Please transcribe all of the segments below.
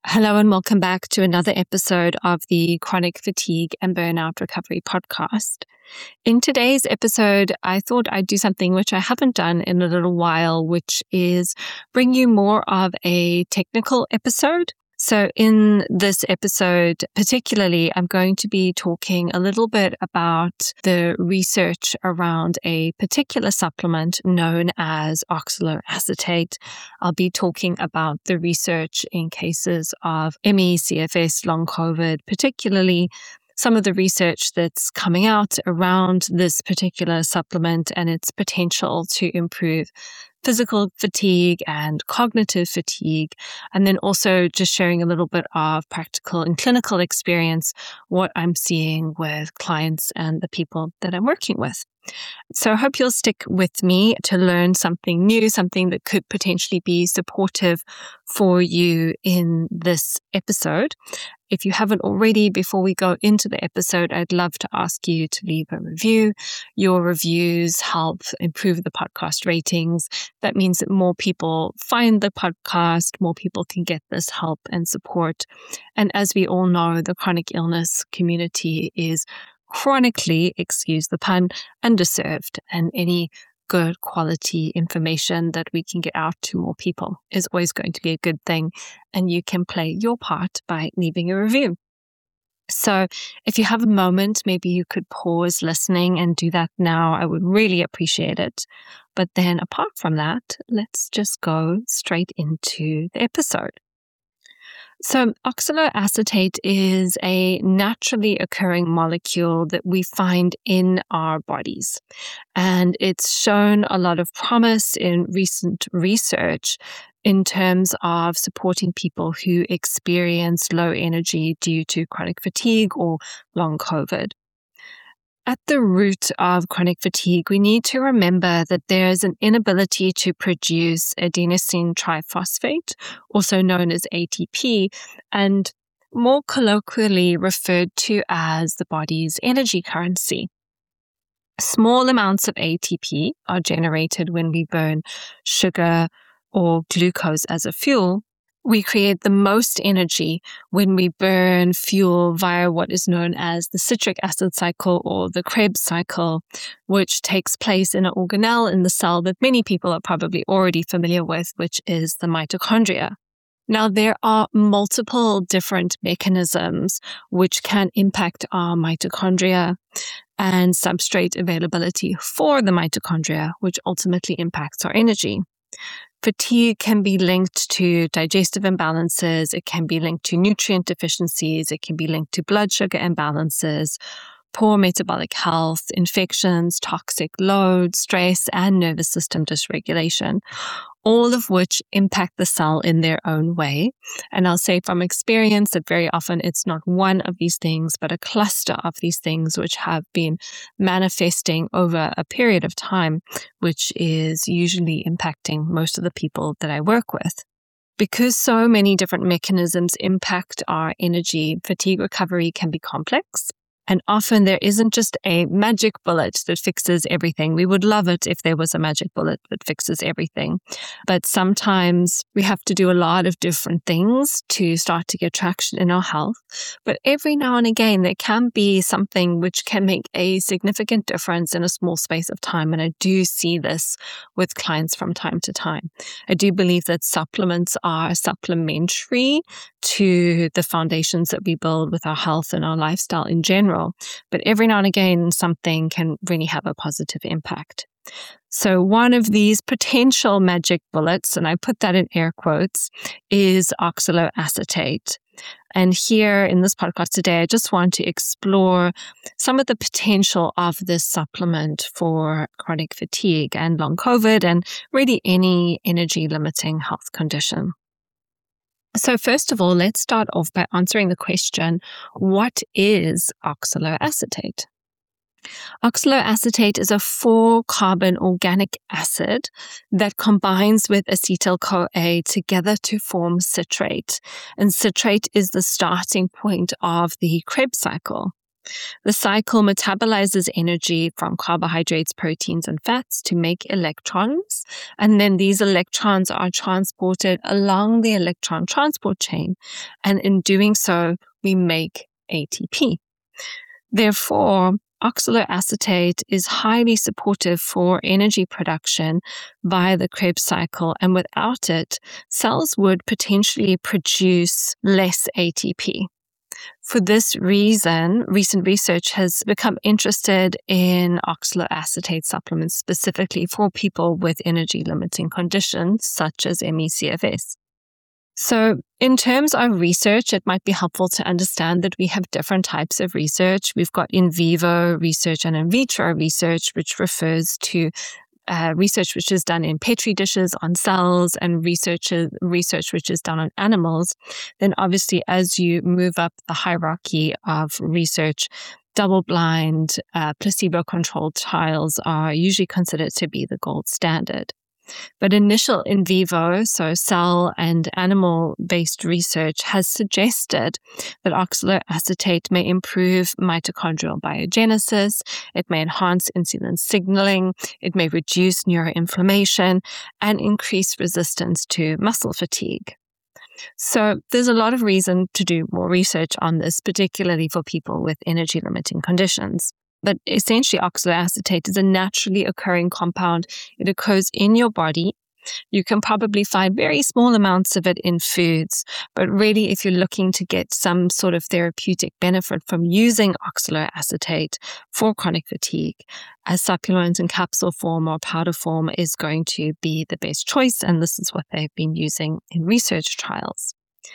Hello and welcome back to another episode of the Chronic Fatigue and Burnout Recovery podcast. In today's episode, I thought I'd do something which I haven't done in a little while, which is bring you more of a technical episode. So in this episode, particularly, I'm going to be talking a little bit about the research around a particular supplement known as oxaloacetate. I'll be talking about the research in cases of ME, CFS, long COVID, particularly some of the research that's coming out around this particular supplement and its potential to improve physical fatigue and cognitive fatigue, and then also just sharing a little bit of practical and clinical experience, what I'm seeing with clients and the people that I'm working with. So I hope you'll stick with me to learn something new, something that could potentially be supportive for you in this episode. If you haven't already, before we go into the episode, I'd love to ask you to leave a review. Your reviews help improve the podcast ratings. That means that more people find the podcast, more people can get this help and support. And as we all know, the chronic illness community is chronically, excuse the pun, underserved, and any good quality information that we can get out to more people is always going to be a good thing. And you can play your part by leaving a review. So if you have a moment, maybe you could pause listening and do that now. I would really appreciate it. But then apart from that, let's just go straight into the episode. So oxaloacetate is a naturally occurring molecule that we find in our bodies. And it's shown a lot of promise in recent research in terms of supporting people who experience low energy due to chronic fatigue or long COVID. At the root of chronic fatigue, we need to remember that there is an inability to produce adenosine triphosphate, also known as ATP, and more colloquially referred to as the body's energy currency. Small amounts of ATP are generated when we burn sugar or glucose as a fuel. We create the most energy when we burn fuel via what is known as the citric acid cycle or the Krebs cycle, which takes place in an organelle in the cell that many people are probably already familiar with, which is the mitochondria. Now, there are multiple different mechanisms which can impact our mitochondria and substrate availability for the mitochondria, which ultimately impacts our energy. Fatigue can be linked to digestive imbalances, it can be linked to nutrient deficiencies, it can be linked to blood sugar imbalances, poor metabolic health, infections, toxic load, stress, and nervous system dysregulation, all of which impact the cell in their own way. And I'll say from experience that very often it's not one of these things, but a cluster of these things which have been manifesting over a period of time, which is usually impacting most of the people that I work with. Because so many different mechanisms impact our energy, fatigue recovery can be complex. And often there isn't just a magic bullet that fixes everything. We would love it if there was a magic bullet that fixes everything. But sometimes we have to do a lot of different things to start to get traction in our health. But every now and again, there can be something which can make a significant difference in a small space of time. And I do see this with clients from time to time. I do believe that supplements are supplementary to the foundations that we build with our health and our lifestyle in general. But every now and again, something can really have a positive impact. So one of these potential magic bullets, and I put that in air quotes, is oxaloacetate. And here in this podcast today, I just want to explore some of the potential of this supplement for chronic fatigue and long COVID and really any energy limiting health condition. So first of all, let's start off by answering the question, what is oxaloacetate? Oxaloacetate is a 4-carbon organic acid that combines with acetyl-CoA together to form citrate. And citrate is the starting point of the Krebs cycle. The cycle metabolizes energy from carbohydrates, proteins, and fats to make electrons. And then these electrons are transported along the electron transport chain. And in doing so, we make ATP. Therefore, oxaloacetate is highly supportive for energy production via the Krebs cycle, and without it, cells would potentially produce less ATP. For this reason, recent research has become interested in oxaloacetate supplements specifically for people with energy-limiting conditions such as ME/CFS. So in terms of research, it might be helpful to understand that we have different types of research. We've got in vivo research and in vitro research, which refers to research which is done in petri dishes on cells and research which is done on animals. Then obviously, as you move up the hierarchy of research, double-blind, placebo-controlled trials are usually considered to be the gold standard. But initial in vivo, so cell and animal-based research, has suggested that oxaloacetate may improve mitochondrial biogenesis, it may enhance insulin signaling, it may reduce neuroinflammation, and increase resistance to muscle fatigue. So there's a lot of reason to do more research on this, particularly for people with energy-limiting conditions. But essentially, oxaloacetate is a naturally occurring compound. It occurs in your body. You can probably find very small amounts of it in foods, but really, if you're looking to get some sort of therapeutic benefit from using oxaloacetate for chronic fatigue, a supplement in capsule form or powder form is going to be the best choice, and this is what they've been using in research trials.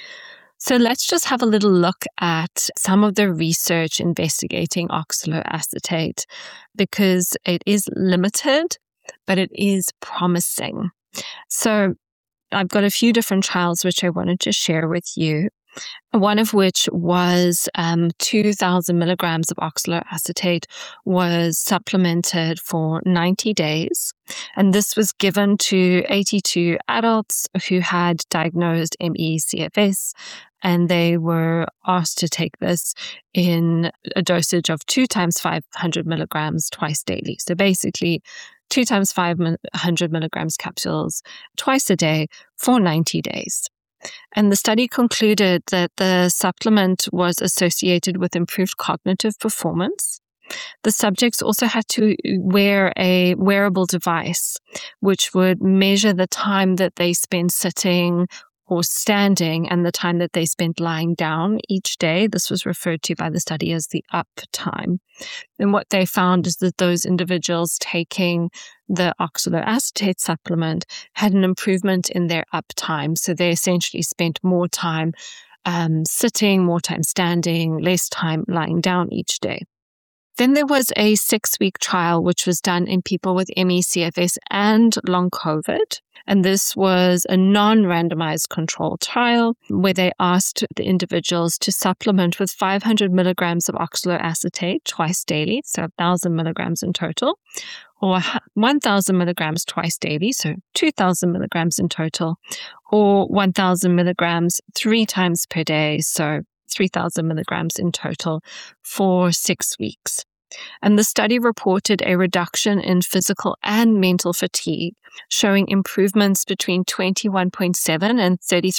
So let's just have a little look at some of the research investigating oxaloacetate, because it is limited, but it is promising. So I've got a few different trials which I wanted to share with you. One of which was 2,000 milligrams of oxaloacetate was supplemented for 90 days. And this was given to 82 adults who had diagnosed ME/CFS. And they were asked to take this in a dosage of 2 times 500 milligrams twice daily. So basically, 2 times 500 milligrams capsules twice a day for 90 days. And the study concluded that the supplement was associated with improved cognitive performance. The subjects also had to wear a wearable device, which would measure the time that they spent sitting or standing and the time that they spent lying down each day. This was referred to by the study as the up time. And what they found is that those individuals taking the oxaloacetate supplement had an improvement in their up time. So they essentially spent more time sitting, more time standing, less time lying down each day. Then there was a 6-week trial which was done in people with ME/CFS and long COVID. And this was a non-randomized controlled trial where they asked the individuals to supplement with 500 milligrams of oxaloacetate twice daily, so 1,000 milligrams in total, or 1,000 milligrams twice daily, so 2,000 milligrams in total, or 1,000 milligrams 3 times per day, so 3,000 milligrams in total for 6 weeks. And the study reported a reduction in physical and mental fatigue, showing improvements between 21.7 and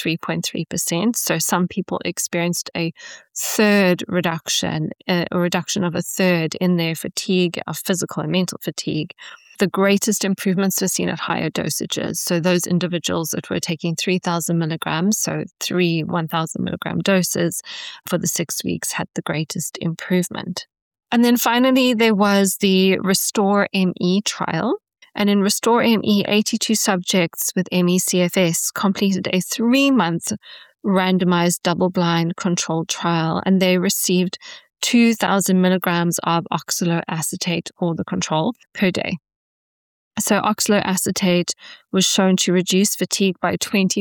33.3%. So some people experienced a reduction of a third in their fatigue, of physical and mental fatigue. The greatest improvements were seen at higher dosages. So those individuals that were taking 3,000 milligrams, so 3 1,000 milligram doses for the 6 weeks, had the greatest improvement. And then finally, there was the RESTORE-ME trial. And in RESTORE-ME, 82 subjects with ME/CFS completed a 3-month randomized double-blind controlled trial, and they received 2,000 milligrams of oxaloacetate, or the control, per day. So oxaloacetate was shown to reduce fatigue by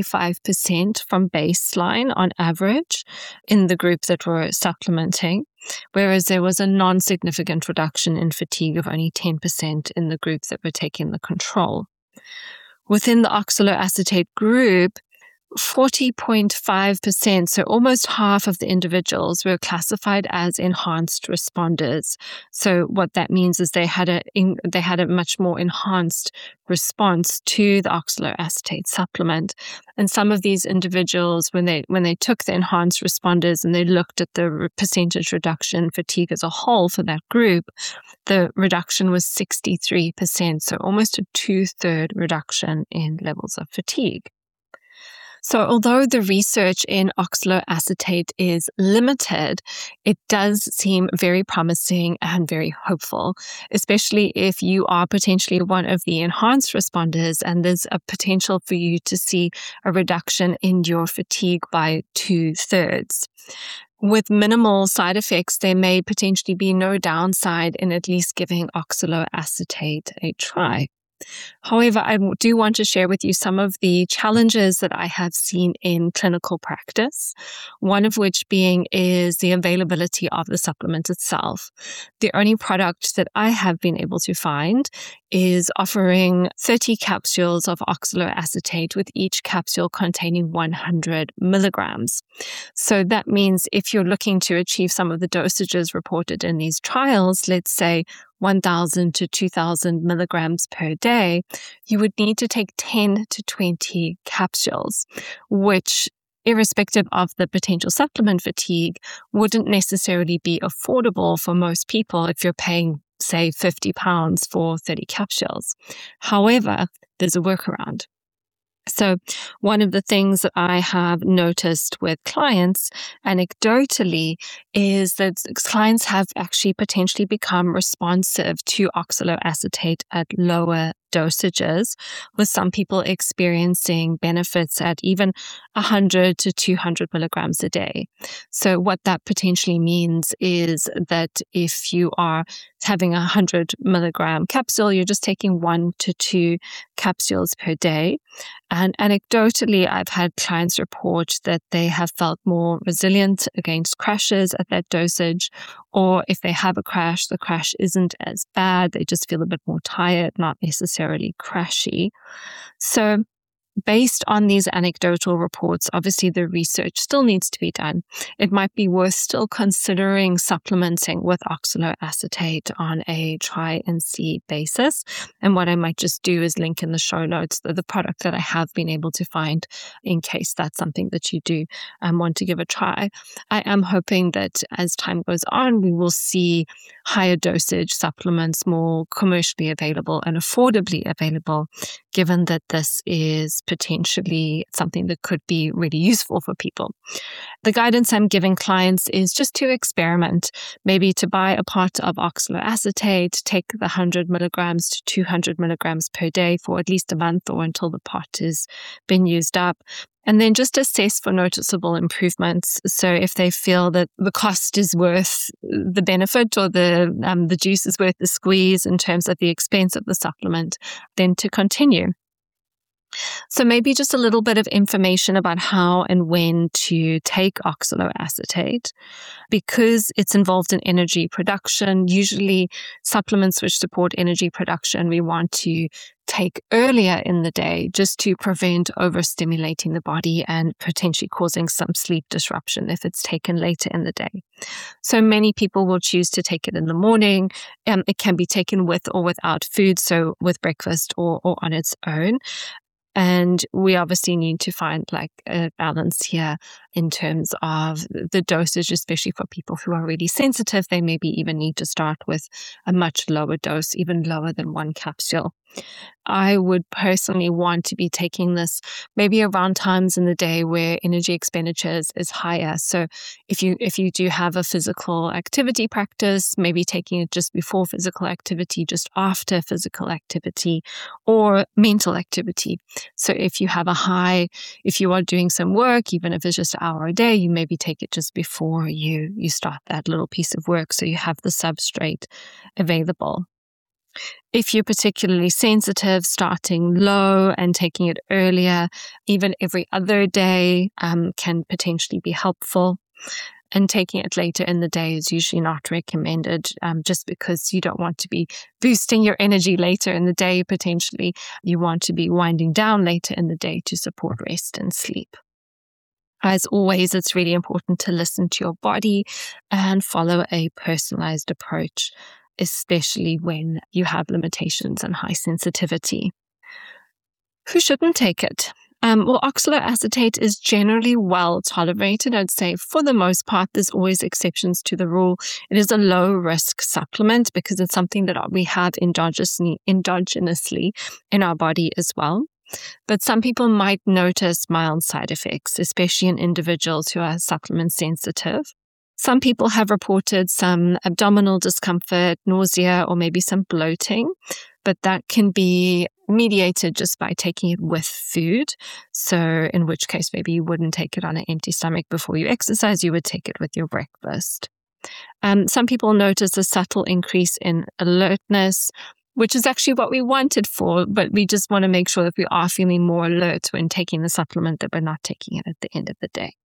25% from baseline on average in the group that were supplementing, whereas there was a non-significant reduction in fatigue of only 10% in the group that were taking the control. Within the oxaloacetate group, 40.5%, so almost half of the individuals, were classified as enhanced responders. So what that means is they had a much more enhanced response to the oxaloacetate supplement. And some of these individuals, when they took the enhanced responders and they looked at the percentage reduction in fatigue as a whole for that group, the reduction was 63%, so almost a 2/3 reduction in levels of fatigue. So although the research in oxaloacetate is limited, it does seem very promising and very hopeful, especially if you are potentially one of the enhanced responders and there's a potential for you to see a reduction in your fatigue by 2/3. With minimal side effects, there may potentially be no downside in at least giving oxaloacetate a try. However, I do want to share with you some of the challenges that I have seen in clinical practice, one of which being is the availability of the supplement itself. The only product that I have been able to find is offering 30 capsules of oxaloacetate with each capsule containing 100 milligrams. So that means if you're looking to achieve some of the dosages reported in these trials, let's say 1,000 to 2,000 milligrams per day, you would need to take 10 to 20 capsules, which, irrespective of the potential supplement fatigue, wouldn't necessarily be affordable for most people if you're paying, say, £50 for 30 capsules. However, there's a workaround. So one of the things that I have noticed with clients anecdotally is that clients have actually potentially become responsive to oxaloacetate at lower dosages, with some people experiencing benefits at even 100 to 200 milligrams a day. So what that potentially means is that if you are having a 100 milligram capsule, you're just taking 1 to 2 capsules per day. And anecdotally, I've had clients report that they have felt more resilient against crashes at that dosage, or if they have a crash, the crash isn't as bad. They just feel a bit more tired, not necessarily crashy. So based on these anecdotal reports, obviously the research still needs to be done. It might be worth still considering supplementing with oxaloacetate on a try and see basis. And what I might just do is link in the show notes the product that I have been able to find in case that's something that you do want to give a try. I am hoping that as time goes on, we will see higher dosage supplements more commercially available and affordably available, given that this is potentially something that could be really useful for people. The guidance I'm giving clients is just to experiment, maybe to buy a pot of oxaloacetate, take the 100 milligrams to 200 milligrams per day for at least a month or until the pot has been used up. And then just assess for noticeable improvements. So if they feel that the cost is worth the benefit or the juice is worth the squeeze in terms of the expense of the supplement, then to continue. So maybe just a little bit of information about how and when to take oxaloacetate. Because it's involved in energy production, usually supplements which support energy production, we want to take earlier in the day just to prevent overstimulating the body and potentially causing some sleep disruption if it's taken later in the day. So many people will choose to take it in the morning. It can be taken with or without food, so with breakfast or on its own. And we obviously need to find like a balance here in terms of the dosage, especially for people who are really sensitive. They maybe even need to start with a much lower dose, even lower than 1 capsule. I would personally want to be taking this maybe around times in the day where energy expenditure is higher. So if you do have a physical activity practice, maybe taking it just before physical activity, just after physical activity, or mental activity. So if you are doing some work, even if it's just an hour a day, you maybe take it just before you start that little piece of work so you have the substrate available. If you're particularly sensitive, starting low and taking it earlier, even every other day, can potentially be helpful. And taking it later in the day is usually not recommended, just because you don't want to be boosting your energy later in the day. Potentially, you want to be winding down later in the day to support rest and sleep. As always, it's really important to listen to your body and follow a personalized approach, especially when you have limitations and high sensitivity. Who shouldn't take it? Well, oxaloacetate is generally well tolerated. I'd say for the most part, there's always exceptions to the rule. It is a low risk supplement because it's something that we have endogenously in our body as well. But some people might notice mild side effects, especially in individuals who are supplement sensitive. Some people have reported some abdominal discomfort, nausea, or maybe some bloating, but that can be mediated just by taking it with food. So in which case, maybe you wouldn't take it on an empty stomach before you exercise, you would take it with your breakfast. Some people notice a subtle increase in alertness, which is actually what we want it for, but we just want to make sure that we are feeling more alert when taking the supplement, that we're not taking it at the end of the day.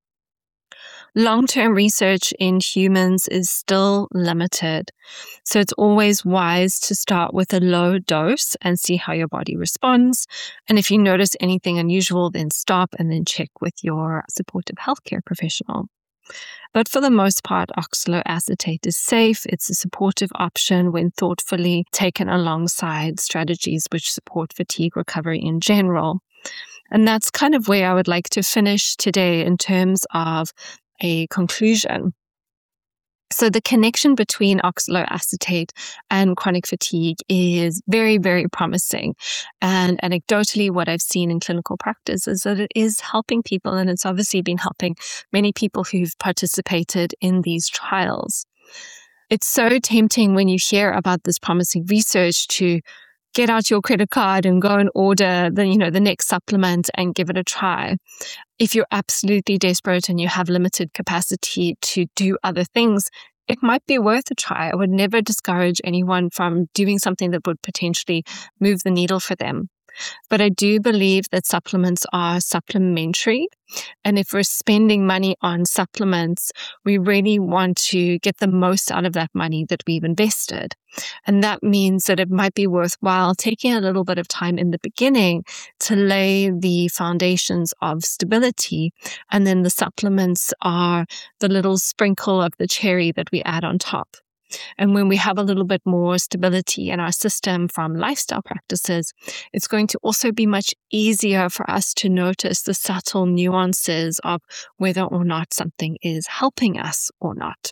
Long-term research in humans is still limited, so it's always wise to start with a low dose and see how your body responds. And if you notice anything unusual, then stop and then check with your supportive healthcare professional. But for the most part, oxaloacetate is safe. It's a supportive option when thoughtfully taken alongside strategies which support fatigue recovery in general. And that's kind of where I would like to finish today in terms of a conclusion. So the connection between oxaloacetate and chronic fatigue is very, very promising. And anecdotally, what I've seen in clinical practice is that it is helping people, and it's obviously been helping many people who've participated in these trials. It's so tempting when you hear about this promising research to get out your credit card and go and order the next supplement and give it a try. If you're absolutely desperate and you have limited capacity to do other things, it might be worth a try. I would never discourage anyone from doing something that would potentially move the needle for them. But I do believe that supplements are supplementary. And if we're spending money on supplements, we really want to get the most out of that money that we've invested. And that means that it might be worthwhile taking a little bit of time in the beginning to lay the foundations of stability. And then the supplements are the little sprinkle of the cherry that we add on top. And when we have a little bit more stability in our system from lifestyle practices, it's going to also be much easier for us to notice the subtle nuances of whether or not something is helping us or not.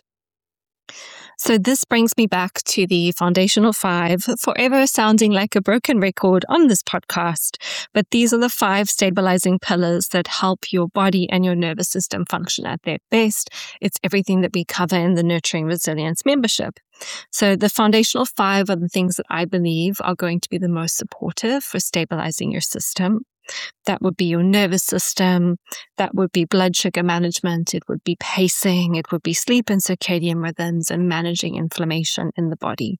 So this brings me back to the foundational 5, forever sounding like a broken record on this podcast. But these are the 5 stabilizing pillars that help your body and your nervous system function at their best. It's everything that we cover in the Nurturing Resilience membership. So the foundational 5 are the things that I believe are going to be the most supportive for stabilizing your system. That would be your nervous system. That would be blood sugar management. It would be pacing. It would be sleep and circadian rhythms and managing inflammation in the body.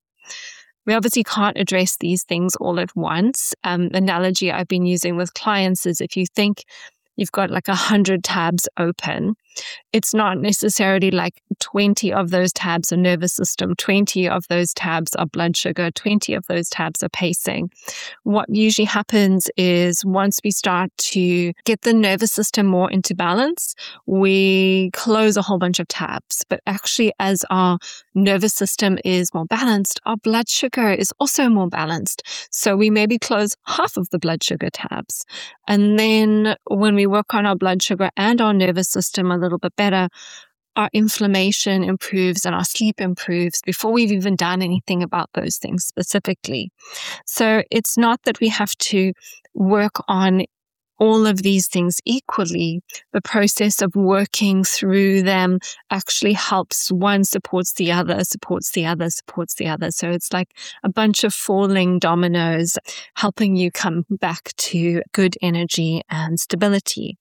We obviously can't address these things all at once. Analogy I've been using with clients is if you think you've got like 100 tabs open, it's not necessarily like 20 of those tabs are nervous system, 20 of those tabs are blood sugar, 20 of those tabs are pacing. What usually happens is once we start to get the nervous system more into balance, we close a whole bunch of tabs. But actually, as our nervous system is more balanced, our blood sugar is also more balanced. So we maybe close half of the blood sugar tabs. And then when we work on our blood sugar and our nervous system a little bit better, our inflammation improves and our sleep improves before we've even done anything about those things specifically. So it's not that we have to work on all of these things equally. The process of working through them actually helps. One supports the other, supports the other, supports the other. So it's like a bunch of falling dominoes helping you come back to good energy and stability.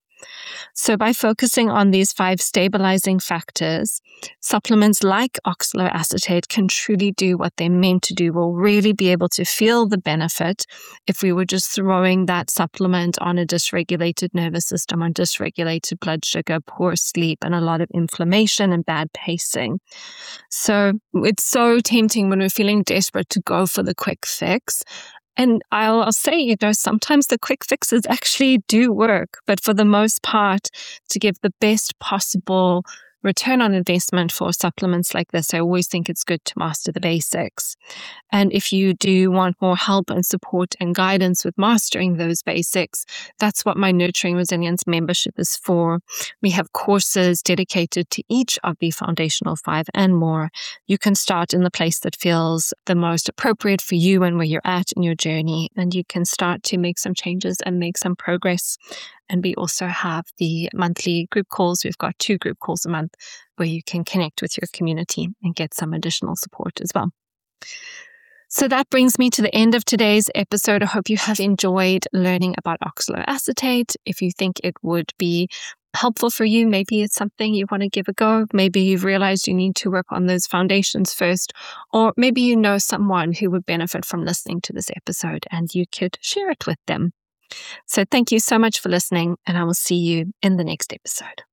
So by focusing on these 5 stabilizing factors, supplements like oxaloacetate can truly do what they're meant to do. We'll really be able to feel the benefit if we were just throwing that supplement on a dysregulated nervous system, on dysregulated blood sugar, poor sleep, and a lot of inflammation and bad pacing. So it's so tempting when we're feeling desperate to go for the quick fix. And I'll say, sometimes the quick fixes actually do work, but for the most part, to give the best possible return on investment for supplements like this, I always think it's good to master the basics. And if you do want more help and support and guidance with mastering those basics, that's what my Nurturing Resilience membership is for. We have courses dedicated to each of the foundational 5 and more. You can start in the place that feels the most appropriate for you and where you're at in your journey, and you can start to make some changes and make some progress. And we also have the monthly group calls. We've got 2 group calls a month where you can connect with your community and get some additional support as well. So that brings me to the end of today's episode. I hope you have enjoyed learning about oxaloacetate. If you think it would be helpful for you, maybe it's something you want to give a go. Maybe you've realized you need to work on those foundations first, or maybe you know someone who would benefit from listening to this episode and you could share it with them. So thank you so much for listening, and I will see you in the next episode.